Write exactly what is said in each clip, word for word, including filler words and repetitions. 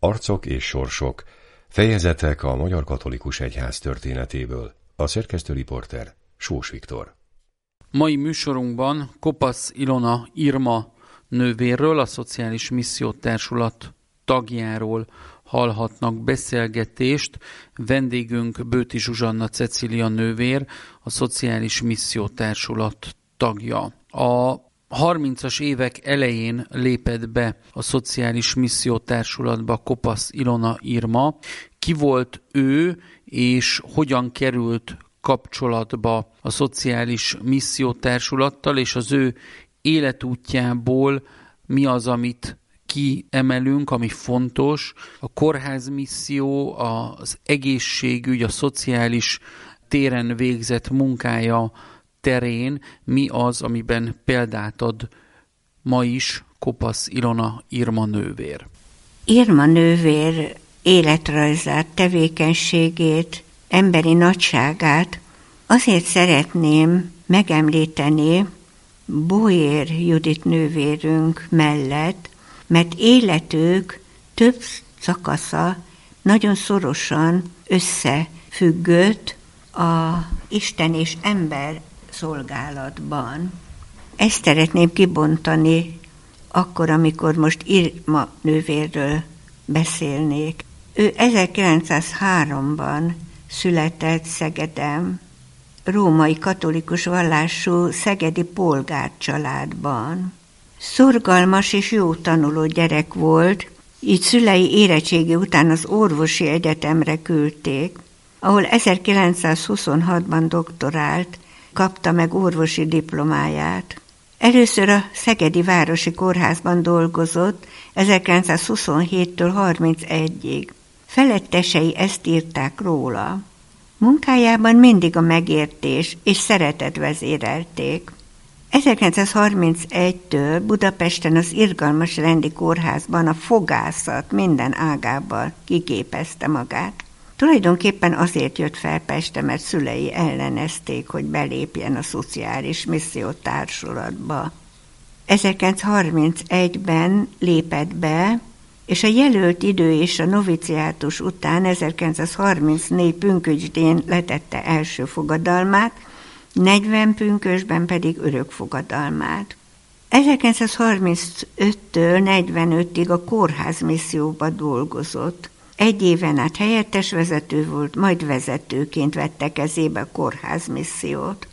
Arcok és sorsok, fejezetek a Magyar Katolikus Egyház történetéből. A szerkesztő riporter Sós Viktor. Mai műsorunkban Kopasz Ilona Irma nővérről, a Szociális Misszió Társulat tagjáról hallhatnak beszélgetést. Vendégünk Bőti Zsuzsanna Cecília nővér, a Szociális Misszió Társulat tagja. A harmincas évek elején lépett be a Szociális Misszió Társulatba Kopasz Ilona Irma. Ki volt ő, és hogyan került kapcsolatba a Szociális Misszió Társulattal, és az ő életútjából mi az, amit kiemelünk, ami fontos. A kórházmisszió, az egészségügy, a szociális téren végzett munkája terén mi az, amiben példát ad ma is Kopasz Ilona Irma nővér. Irma nővér életrajzát, tevékenységét, emberi nagyságát azért szeretném megemlíteni Bóér Judit nővérünk mellett, mert életük több szakasza nagyon szorosan összefüggött a Isten és ember szolgálatban. Ezt szeretném kibontani akkor, amikor most Irma nővérről beszélnék. Ő ezerkilencszázháromban született Szegeden, római katolikus vallású szegedi polgárcsaládban. Szorgalmas és jó tanuló gyerek volt, így szülei érettségi után az orvosi egyetemre küldték, ahol ezerkilencszázhuszonhatban doktorált, kapta meg orvosi diplomáját. Először a Szegedi Városi Kórházban dolgozott ezerkilencszázhuszonhéttől harmincegyig. Felettesei ezt írták róla. Munkájában mindig a megértés és szeretet vezérelték. ezerkilencszázharmincegytől Budapesten az Irgalmas Rendi Kórházban a fogászat minden ágában kiképezte magát. Tulajdonképpen azért jött fel Pestre, mert szülei ellenezték, hogy belépjen a Szociális Misszió Társulatba. ezerkilencszázharmincegyben lépett be, és a jelölt idő és a noviciátus után ezerkilencszázharmincnégy pünkösdén letette első fogadalmát, negyven pünkösdben pedig örök fogadalmát. ezerkilencszázharmincöttől negyvenötig a kórházmisszióba dolgozott. Egy éven át helyettes vezető volt, majd vezetőként vette kezébe a kórházmissziót.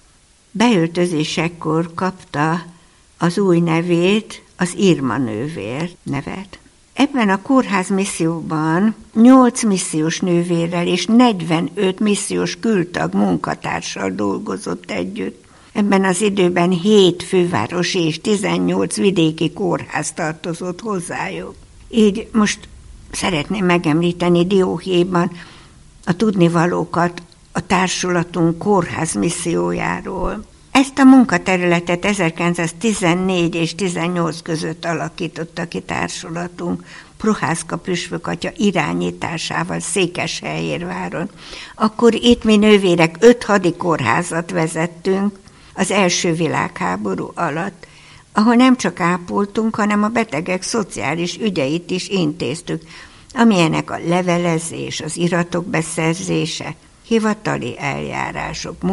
Beöltözésekkor kapta az új nevét, az Irma nővér nevet. Ebben a kórházmisszióban nyolc missziós nővérrel és negyvenöt missziós kültag munkatársal dolgozott együtt. Ebben az időben hét fővárosi és tizennyolc vidéki kórház tartozott hozzájuk. Így most szeretném megemlíteni dióhéjban a tudnivalókat a társulatunk kórházmissziójáról. Ezt a munkaterületet ezerkilencszáztizennégy és tizennyolc között alakította ki társulatunk Prohászka püspökatya irányításával Székesfehérváron. Akkor itt mi nővérek öt hadikórházat vezettünk az első világháború alatt, ahol nem csak ápoltunk, hanem a betegek szociális ügyeit is intéztük, amilyenek a levelezés, az iratok beszerzése, hivatali eljárások,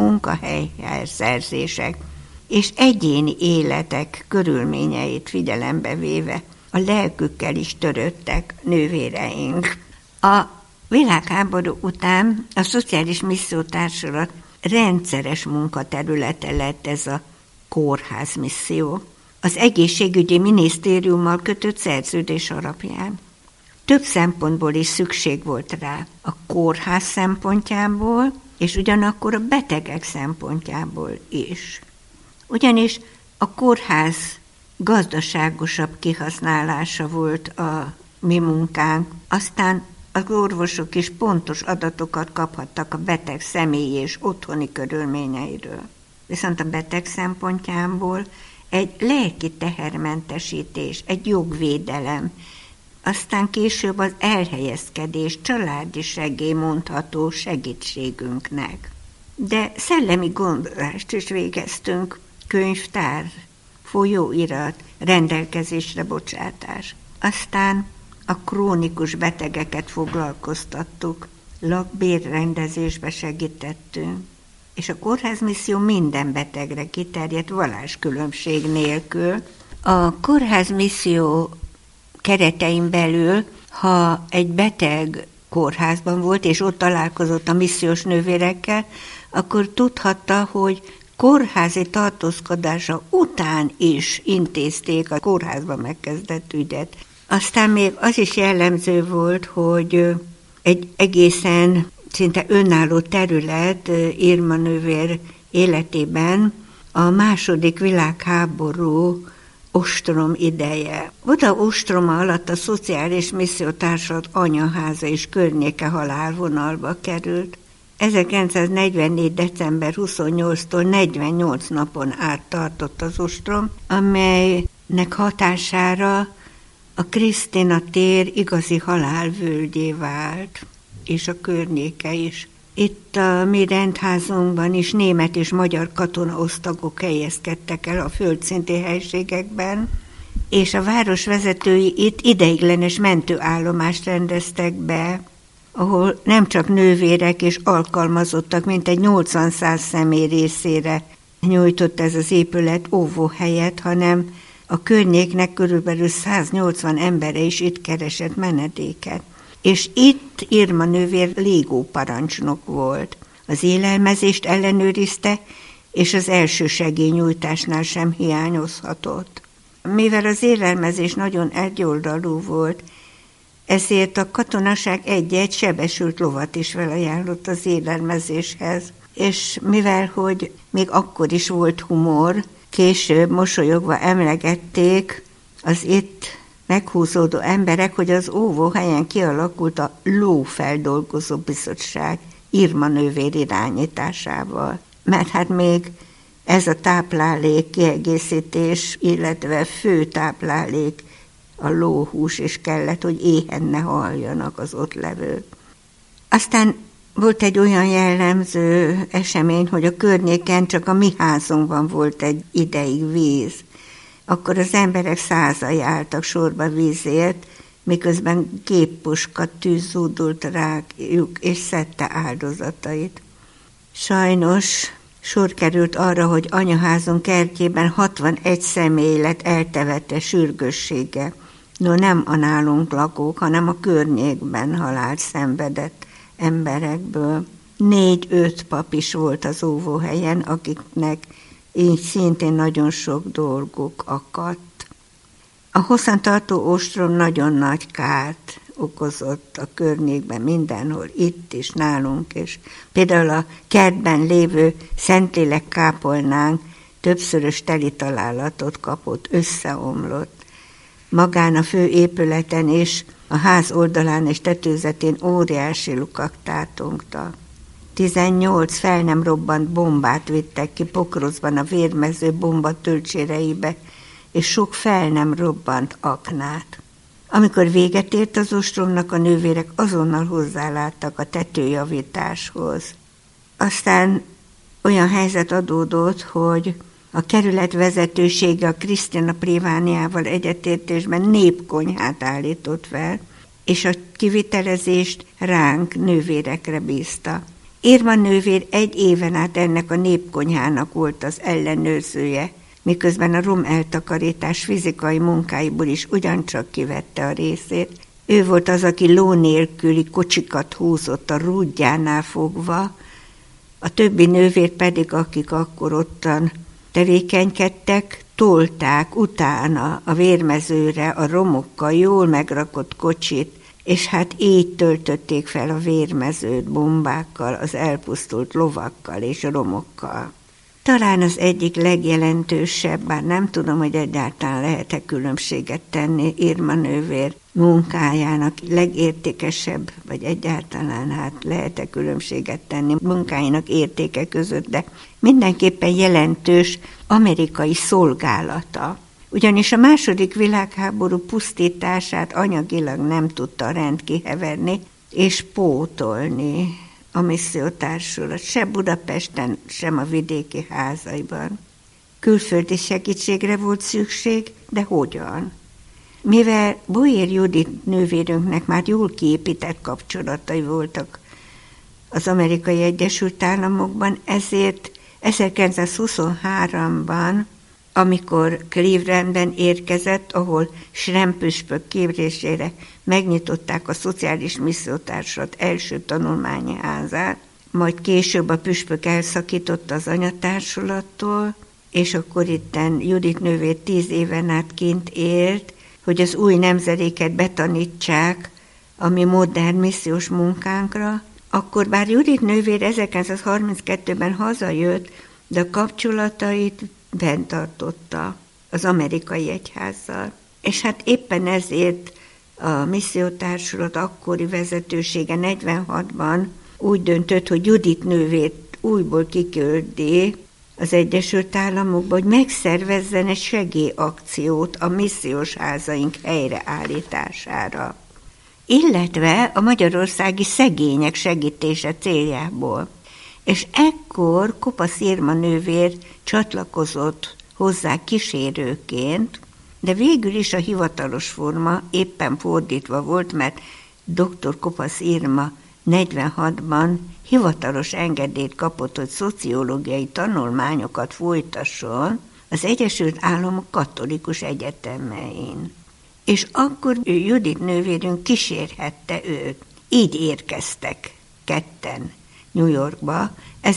munkahelyszerzések és egyéni életek körülményeit figyelembe véve a lelkükkel is törődtek nővéreink. A világháború után a Szociális Misszió Társulat rendszeres munkaterülete lett ez a kórházmisszió, az egészségügyi minisztériummal kötött szerződés alapján. Több szempontból is szükség volt rá, a kórház szempontjából, és ugyanakkor a betegek szempontjából is. Ugyanis a kórház gazdaságosabb kihasználása volt a mi munkánk, aztán az orvosok is pontos adatokat kaphattak a beteg személyi és otthoni körülményeiről. Viszont a beteg szempontjából egy lelki tehermentesítés, egy jogvédelem, aztán később az elhelyezkedés, családi segély mondható segítségünknek. De szellemi gondozást is végeztünk, könyvtár, folyóirat, rendelkezésre bocsátás. Aztán a krónikus betegeket foglalkoztattuk, lakbérrendezésbe segítettünk, és a kórházmisszió minden betegre kiterjedt valláskülönbség nélkül. A kórházmisszió keretein belül, ha egy beteg kórházban volt, és ott találkozott a missziós nővérekkel, akkor tudhatta, hogy kórházi tartózkodása után is intézték a kórházban megkezdett ügyet. Aztán még az is jellemző volt, hogy egy egészen szinte önálló terület Irma nővér életében a második világháború ostrom ideje. Oda ostroma alatt a Szociális Missziótársulat anyaháza és környéke halálvonalba került. ezerkilencszáznegyvennégy. december huszonnyolcadikától negyvennyolc napon át tartott az ostrom, amelynek hatására a Krisztina tér igazi halálvölgyé vált, és a környéke is. Itt a mi rendházunkban is német és magyar katonaosztagok helyezkedtek el a földszinti helységekben, és a város vezetői itt ideiglenes mentőállomást rendeztek be, ahol nem csak nővérek és alkalmazottak, mint egy nyolcvan-száz személy részére nyújtott ez az épület óvóhelyet, hanem a környéknek körülbelül száznyolcvan embere is itt keresett menedéket. És itt Irma nővér légóparancsnok volt. Az élelmezést ellenőrizte, és az első segélynyújtásnál sem hiányozhatott. Mivel az élelmezés nagyon egyoldalú volt, ezért a katonaság egy-egy sebesült lovat is felajánlott az élelmezéshez. És mivel, hogy még akkor is volt humor, később mosolyogva emlegették az itt meghúzódó emberek, hogy az óvóhelyen kialakult a lófeldolgozó bizottság Irma nővér irányításával. Mert hát még ez a táplálék kiegészítés, illetve fő táplálék a lóhús, és kellett, hogy éhen ne haljanak az ott levők. Aztán volt egy olyan jellemző esemény, hogy a környéken csak a mi házunkban volt egy ideig víz. Akkor az emberek százai álltak sorba vízért, miközben géppuska tűz zúdult rájuk, és szedte áldozatait. Sajnos sor került arra, hogy anyaházunk kertjében hatvanegy személy lett eltevette sürgőssége. No, nem a nálunk lakók, hanem a környékben halált szenvedett emberekből. Négy-öt pap is volt az óvóhelyen, akiknek így szintén nagyon sok dolguk akadt. A hosszantartó ostrom nagyon nagy kárt okozott a környékben, mindenhol, itt is, nálunk is. Például a kertben lévő Szentlélek kápolnánk többszörös teli találatot kapott, összeomlott. Magán a fő épületen is, a ház oldalán és tetőzetén óriási lukak tátongtak. tizennyolc fel nem robbant bombát vittek ki Pokroszban a vérmező bomba töltséreibe, és sok fel nem robbant aknát. Amikor véget ért az ostromnak, a nővérek azonnal hozzáláttak a tetőjavításhoz. Aztán olyan helyzet adódott, hogy a kerület vezetősége a Krisztina plébániával egyetértésben népkonyhát állított fel, és a kivitelezést ránk, nővérekre bízta. Irma nővér egy éven át ennek a népkonyhának volt az ellenőrzője, miközben a rom eltakarítás fizikai munkáiból is ugyancsak kivette a részét. Ő volt az, aki ló nélküli kocsikat húzott a rúdjánál fogva, a többi nővér pedig, akik akkor ottan tevékenykedtek, tolták utána a vérmezőre a romokkal jól megrakott kocsit, és hát így töltötték fel a vérmezőt bombákkal, az elpusztult lovakkal és romokkal. Talán az egyik legjelentősebb, bár nem tudom, hogy egyáltalán lehet-e különbséget tenni Irma nővér munkájának legértékesebb, vagy egyáltalán hát lehet-e különbséget tenni munkájának értéke között, de mindenképpen jelentős amerikai szolgálata. Ugyanis a második világháború pusztítását anyagilag nem tudta rendkiheverni és pótolni a missziótársulat, se Budapesten, sem a vidéki házaiban. Külföldi segítségre volt szükség, de hogyan? Mivel Boér Judit nővérünknek már jól kiépített kapcsolatai voltak az Amerikai Egyesült Államokban, ezért ezerkilencszázhuszonháromban, amikor Clevelandben érkezett, ahol Schrem püspök kérésére megnyitották a Szociális Missziótársulat első tanulmányi házát, majd később a püspök elszakította az anyatársulattól, és akkor itten Judit nővér tíz éven át kint élt, hogy az új nemzedéket betanítsák a mi modern missziós munkánkra, akkor bár Judit nővér ezerkilencszázharminckettőben hazajött, de a kapcsolatait fenntartotta az amerikai egyházzal. És hát éppen ezért a missziótársulat akkori vezetősége negyvenhatban úgy döntött, hogy Judit nővért újból kiküldi az Egyesült Államokba, hogy megszervezzen egy segélyakciót a missziós házaink helyreállítására, illetve a magyarországi szegények segítése céljából. És ekkor Kopasz Irma nővér csatlakozott hozzá kísérőként, de végül is a hivatalos forma éppen fordítva volt, mert dr. Kopasz Irma negyvenhatban hivatalos engedélyt kapott, hogy szociológiai tanulmányokat folytasson az Egyesült Államok Katolikus Egyetemein. És akkor Judit nővérünk kísérhette őt. Így érkeztek ketten New Yorkba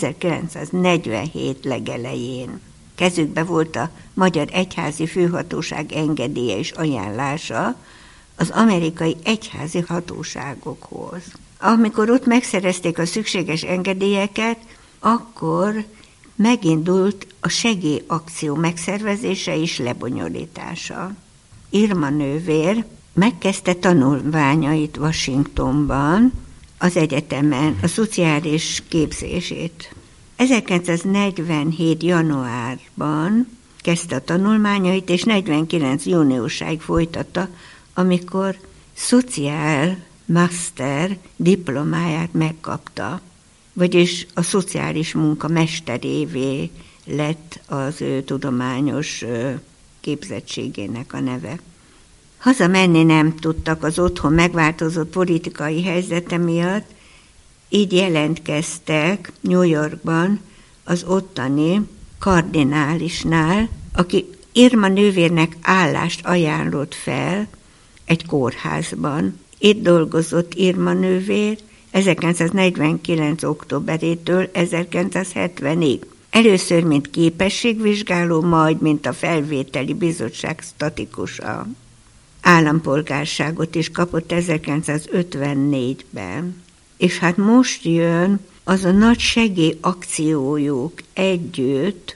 ezerkilencszáznegyvenhét legelején. Kezükbe volt a Magyar Egyházi Főhatóság engedélye és ajánlása az amerikai egyházi hatóságokhoz. Amikor ott megszerezték a szükséges engedélyeket, akkor megindult a segélyakció megszervezése és lebonyolítása. Irma nővér megkezdte tanulmányait Washingtonban, az egyetemen, a szociális képzését. ezerkilencszáznegyvenhét. januárban kezdte a tanulmányait, és negyvenkilenc. júniusáig folytatta, amikor szociál master diplomáját megkapta, vagyis a szociális munka mesterévé lett az ő tudományos képzettségének a neve. Hazamenni nem tudtak az otthon megváltozott politikai helyzete miatt, így jelentkeztek New Yorkban az ottani kardinálisnál, aki Irma nővérnek állást ajánlott fel egy kórházban. Itt dolgozott Irma nővér ezerkilencszáznegyvenkilenc. októberétől ezerkilencszázhetvenig. Először mint képességvizsgáló, majd mint a felvételi bizottság statikusa. Állampolgárságot is kapott ezerkilencszázötvennégyben. És hát most jön az a nagy segélyakciójuk együtt,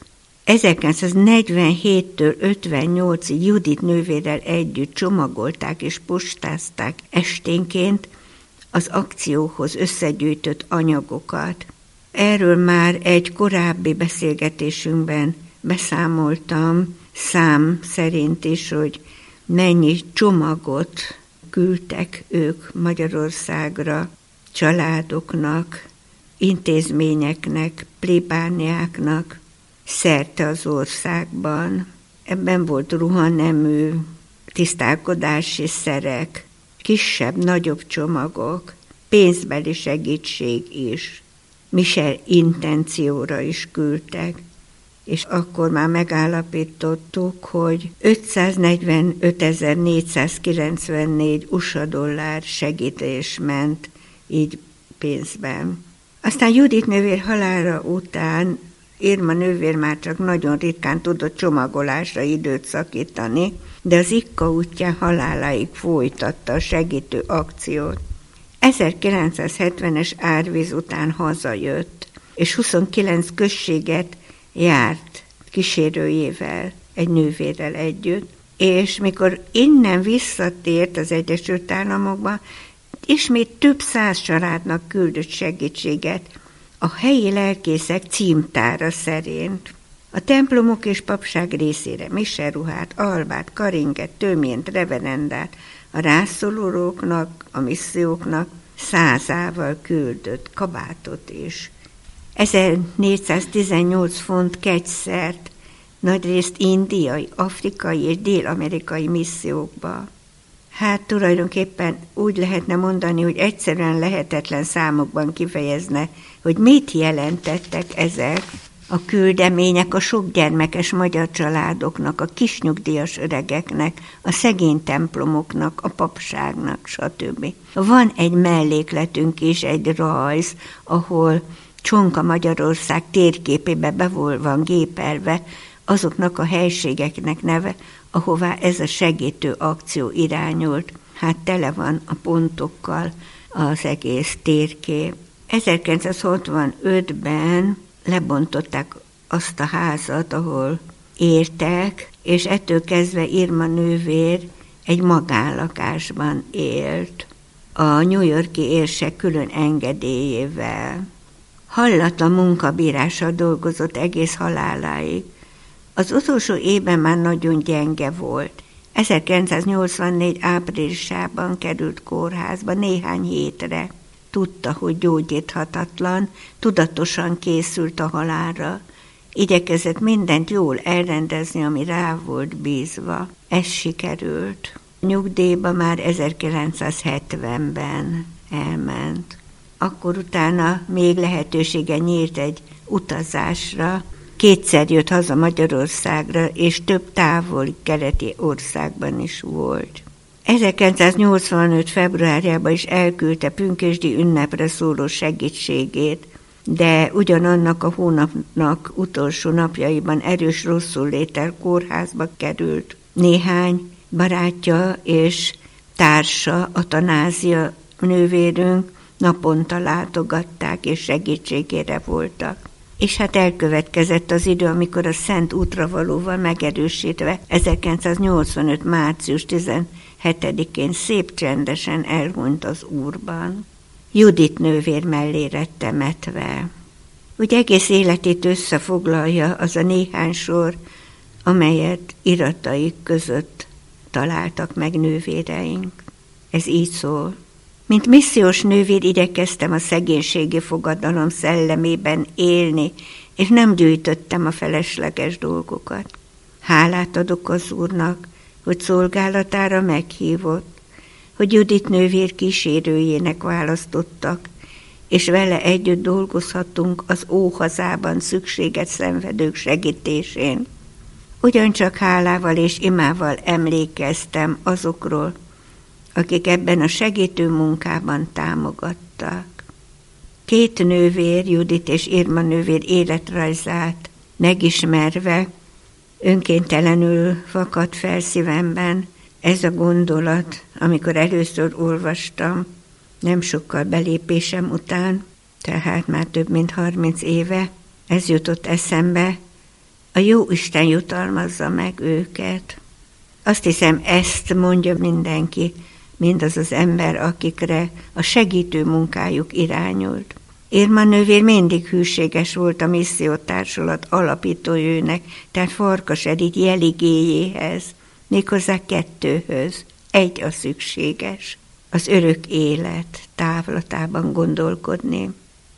ezerkilencszáznegyvenhéttől ötvennyolcig Judit nővérrel együtt csomagolták és postázták esténként az akcióhoz összegyűjtött anyagokat. Erről már egy korábbi beszélgetésünkben beszámoltam, szám szerint is, hogy mennyi csomagot küldtek ők Magyarországra, családoknak, intézményeknek, plébániáknak, szerte az országban. Ebben volt ruhanemű, tisztálkodási szerek, kisebb, nagyobb csomagok, pénzbeli segítség is. Michel intencióra is küldtek, és akkor már megállapítottuk, hogy ötszáznegyvenötezer-négyszázkilencvennégy u es á dollár segítés ment így pénzben. Aztán Judit nővér halála után Irma nővér már csak nagyon ritkán tudott csomagolásra időt szakítani, de az Ikka útján haláláig folytatta a segítő akciót. ezerkilencszázhetvenes árvíz után hazajött, és huszonkilenc községet járt kísérőjével, egy nővérrel együtt, és mikor innen visszatért az Egyesült Államokba, ismét több száz családnak küldött segítséget a helyi lelkészek címtára szerint. A templomok és papság részére miseruhát, albát, karinget, töményt, reverendát, a rászorulóknak, a misszióknak százával küldött kabátot is. ezernégyszáztizennyolc font kegyszert, nagyrészt indiai, afrikai és dél-amerikai missziókba. Hát tulajdonképpen úgy lehetne mondani, hogy egyszerűen lehetetlen számokban kifejezne, hogy mit jelentettek ezek a küldemények a sok gyermekes magyar családoknak, a kisnyugdíjas öregeknek, a szegény templomoknak, a papságnak, stb. Van egy mellékletünk is, egy rajz, ahol Csonka Magyarország térképébe be van gépelve azoknak a helységeknek neve, ahová ez a segítő akció irányult. Hát tele van a pontokkal az egész térkép. ezerkilencszázhatvanötben lebontották azt a házat, ahol értek, és ettől kezdve Irma nővér egy magánlakásban élt, a New York-i érsek külön engedélyével. Hallatlan munkabírással dolgozott egész haláláig. Az utolsó évben már nagyon gyenge volt. ezerkilencszáznyolcvannégy áprilisában került kórházba néhány hétre. Tudta, hogy gyógyíthatatlan, tudatosan készült a halálra. Igyekezett mindent jól elrendezni, ami rá volt bízva. Ez sikerült. Nyugdíjba már ezerkilencszázhetvenben elment. Akkor utána még lehetősége nyílt egy utazásra. Kétszer jött haza Magyarországra, és több távoli keleti országban is volt. ezerkilencszáznyolcvanöt februárjában is elküldte pünkösdi ünnepre szóló segítségét, de ugyanannak a hónapnak utolsó napjaiban erős rosszulléttel kórházba került. Néhány barátja és társa, Atanázia nővérünk naponta látogatták és segítségére voltak. És hát elkövetkezett az idő, amikor a Szent Útra valóval megerősítve ezerkilencszáznyolcvanöt március tizenhetedikén szép csendesen elhunyt az Úrban. Judit nővér mellé lett temetve. Úgy egész életét összefoglalja az a néhány sor, amelyet irataik között találtak meg nővéreink. Ez így szól. Mint missziós nővér igyekeztem a szegénységi fogadalom szellemében élni, és nem gyűjtöttem a felesleges dolgokat. Hálát adok az Úrnak, hogy szolgálatára meghívott, hogy Judit nővér kísérőjének választottak, és vele együtt dolgozhatunk az óhazában szükséget szenvedők segítésén. Ugyancsak hálával és imával emlékeztem azokról, akik ebben a segítő munkában támogattak. Két nővér, Judit és Irma nővér életrajzát megismerve önkéntelenül fakadt fel szívemben ez a gondolat, amikor először olvastam, nem sokkal belépésem után, tehát már több mint harminc éve, ez jutott eszembe, a Jóisten jutalmazza meg őket. Azt hiszem, ezt mondja mindenki, mindaz az ember, akikre a segítő munkájuk irányult. Irma nővér mindig hűséges volt a missziótársulat alapítójőnek, tehát Farkas Edith jeligéjéhez, méghozzá kettőhöz. Egy a szükséges, az örök élet távlatában gondolkodni.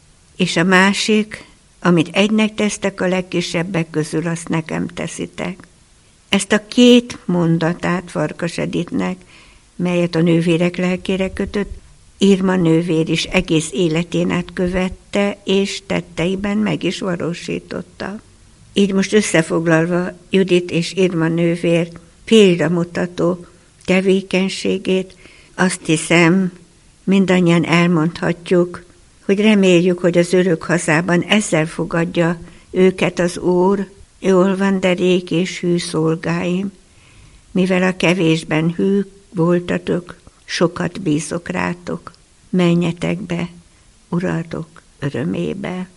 És a másik, amit egynek tesztek a legkisebbek közül, azt nekem teszitek. Ezt a két mondatát Farkas Edithnek, melyet a nővérek lelkére kötött, Irma nővér is egész életén át követte, és tetteiben meg is valósította. Így most összefoglalva Judit és Irma nővér példamutató tevékenységét, azt hiszem, mindannyian elmondhatjuk, hogy reméljük, hogy az örök hazában ezzel fogadja őket az Úr, jól van, de rég és hű szolgáim, mivel a kevésben hű voltatok, sokat bízok rátok, menjetek be, uratok örömébe.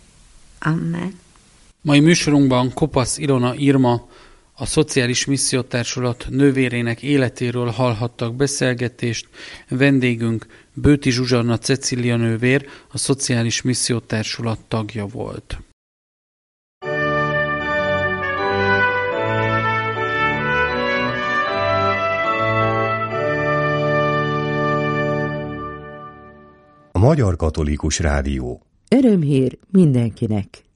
Amen. Mai műsorunkban Kopasz Ilona Irma, a Szociális Missziótársulat nővérének életéről hallhattak beszélgetést. Vendégünk Bőti Zsuzsanna Cecília nővér, a Szociális Missziótársulat tagja volt. A Magyar Katolikus Rádió. Örömhír mindenkinek.